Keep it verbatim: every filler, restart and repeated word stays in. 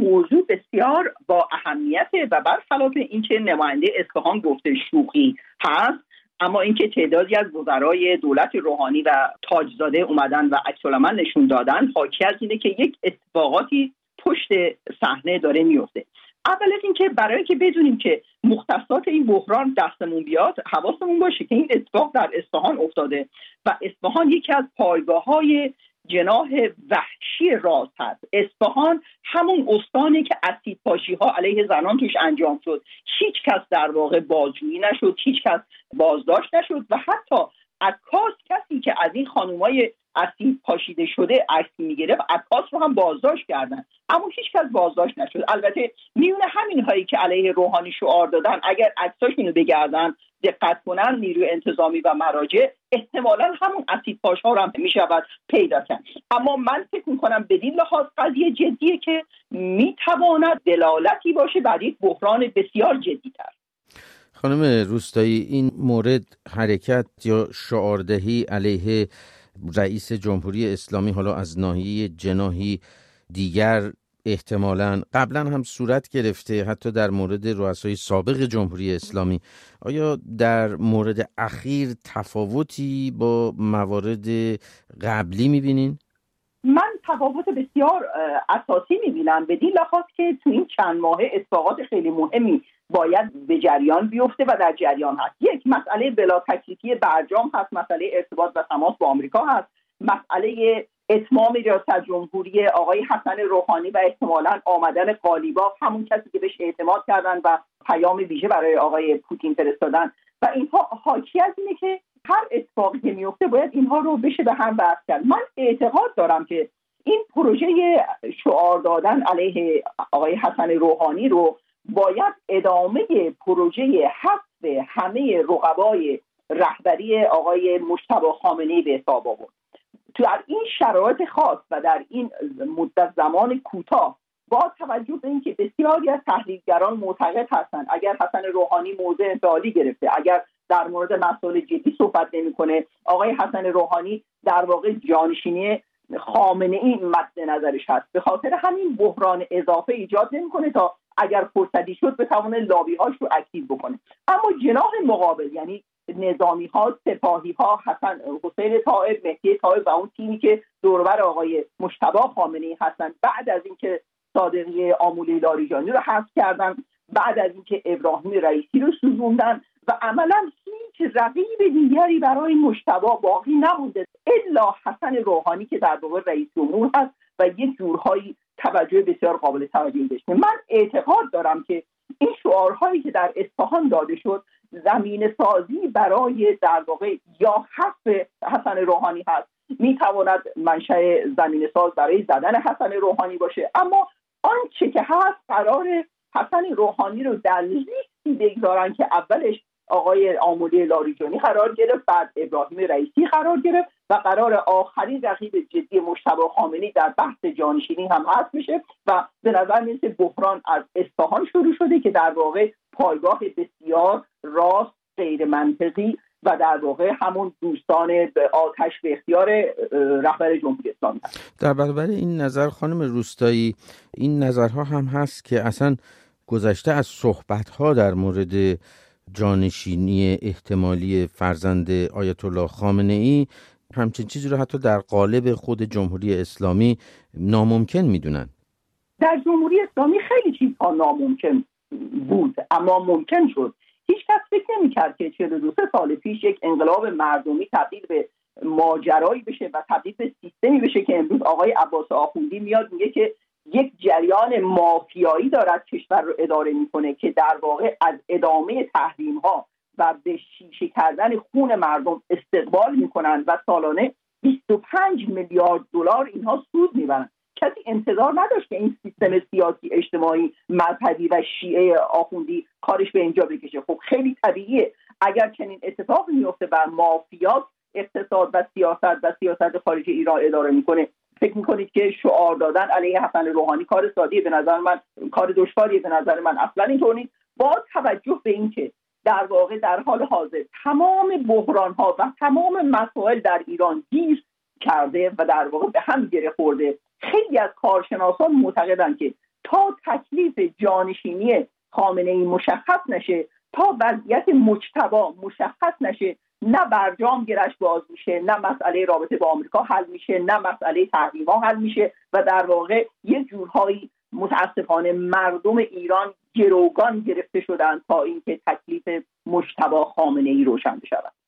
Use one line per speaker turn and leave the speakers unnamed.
موضوع بسیار با اهمیت و برخلاف اینکه نماینده اصفهان گفته شوخی هست، اما اینکه تعدادی از وزرای دولت روحانی و تاجزاده اومدن و عکس‌العمل نشون دادن، حاکی از اینه که یک اتفاقاتی پشت صحنه داره میفته. اول از اینکه برای اینکه بدونیم که مختصات این بحران دستمون بیاد، حواسمون باشه که این اتفاق در اصفهان افتاده و اصفهان یکی از پایگاه‌های جناح وحشی راست هست. اصفهان همون استانی که اسیدپاشی‌ها علیه زنان توش انجام شد، هیچ کس در واقع بازجویی نشد، هیچ کس بازداشت نشد و حتی عکاس، کسی که از این خانومای اسید پاشیده شده عکس میگرفت، عکاس رو هم بازداشت کردن، اما هیچ کس بازداشت نشد. البته میونه همین هایی که علیه روحانی شعار دادن، اگر عکساشون رو بگردن دقت کنن، نیروی انتظامی و مراجع، احتمالاً همون اسید پاشا رو هم میشود پیدا کرد. اما من فکر میکنم بدین لحاظ قضیه جدیه که میتواند دلالتی باشه بر یک بحران بسیار جدی‌تر.
خانم روستایی، این مورد حرکت یا شعاردهی علیه رئیس جمهوری اسلامی حالا از ناحیه جناحی دیگر احتمالاً قبلا هم صورت گرفته، حتی در مورد رؤسای سابق جمهوری اسلامی. آیا در مورد اخیر تفاوتی با موارد قبلی می‌بینین؟
من تفاوت بسیار اساسی می‌بینم، بدین لحاظ که تو این چند ماهه اتفاقات خیلی مهمی باید به جریان بیفته و در جریان هست. یک، مسئله بلا تکلیفی برجام هست، مسئله ارتباط و تماس با آمریکا هست، مسئله اتمام ریاست جمهوری آقای حسن روحانی و احتمالاً آمدن قالیباف، همون کسی که بهش اعتماد کردن و پیام ویژه برای آقای پوتین فرستادن، و اینها حاکی از اینه که هر اتفاقی که میفته باید اینها رو بشه به هم وصل کرد. من اعتقاد دارم که این پروژه شعار دادن علیه آقای حسن روحانی رو باید ادامه پروژه حذف همه رقبای رهبری آقای مجتبی خامنه‌ای به حساب آورد. تو در این شرایط خاص و در این مدت زمان کوتاه، با توجه به اینکه بسیاری از تحلیلگران معتقد هستند اگر حسن روحانی موضع انفعالی گرفته، اگر در مورد مسائل جدی صحبت نمی‌کنه، آقای حسن روحانی در واقع جانشینی خامنه‌ای مد نظرش هست، به خاطر همین بحران اضافه ایجاد نمی‌کنه تا اگر فرصتی شد بتونه لابی‌هاش رو اکتیو بکنه. اما جناح مقابل، یعنی نظامی‌ها، سپاهی‌ها، حسن حسین طائب، مهدی طائب و اون تیمی که دوربر آقای مجتبی خامنه‌ای هستن، بعد از اینکه صادقی آمولی لاریجانی رو حذف کردن، بعد از اینکه ابراهیم رئیسی رو سوزوندن و عملاً هیچ رقیب دیگری برای مجتبی باقی نمونده الا حسن روحانی که در واقع رئیس جمهور هست و یک جورهایی توجه بسیار قابل توجهی داشته. من اعتقاد دارم که این شعارهایی که در اصفهان داده شد زمین سازی برای در واقع یا حذف حسن روحانی هست، میتواند منشأ زمین ساز برای زدن حسن روحانی باشه. اما آنچه که هست، قرار حسن روحانی رو در لیستی بگذارن که اولش آقای آمولی لاریجانی قرار گرفت، بعد ابراهیم رئیسی قرار گرفت و قرار آخرین رقیب جدی مجتبی خامنه‌ای در بحث جانشینی هم هست میشه و به نظر میاد بحران از اصفهان شروع شده که در واقع پایگاه بسیار راست، غیر منطقی و در واقع همون دوستان به آتش به اختیار رهبر جمهوری اسلامی هست.
در برابر این نظر خانم روستایی، این نظرها هم هست که اصلا گذشته از صحبت‌ها در مورد جانشینی احتمالی فرزند آیت الله خامنه‌ای همچین چیزی رو حتی در قالب خود جمهوری اسلامی ناممکن میدونن.
در جمهوری اسلامی خیلی چیزها ناممکن بود اما ممکن شد. هیچ کس فکر نمی‌کرد که چهل و دو سال پیش یک انقلاب مردمی تبدیل به ماجرایی بشه و تبدیل به سیستمی بشه که امروز آقای عباس آخوندی میاد میگه که یک جریان مافیایی دارد کشور رو اداره میکنه که در واقع از ادامه تحریم‌ها و به شیشه کردن خون مردم استقبال میکنن و سالانه بیست و پنج میلیارد دلار اینها سود میبرن. کسی انتظار نداشت که این سیستم سیاسی، اجتماعی، مذهبی و شیعه آخوندی کارش به اینجا بکشه. خب خیلی طبیعیه اگر چنین اتفاقی میفته و مافیا اقتصاد و سیاست و سیاست خارجی ایران اداره میکنه، فکر میکنید که شعار دادن علیه حسن روحانی کار ساده‌ای؟ به نظر من کار دشواریه. به نظر من اصلا اینطور نیست. با توجه به اینکه در واقع در حال حاضر تمام بحران‌ها و تمام مسائل در ایران گیر کرده و در واقع به هم گره خورده، خیلی از کارشناسان معتقدند که تا تکلیف جانشینی خامنه‌ای مشخص نشه، تا وضعیت مجتبی مشخص نشه، نه برجام گرش باز میشه، نه مسئله رابطه با آمریکا حل میشه، نه مسئله تحریم‌ها حل میشه و در واقع یه جورهایی متاسفانه مردم ایران گروگان گرفته شدن تا اینکه تکلیف مجتبی خامنه‌ای روشن بشه.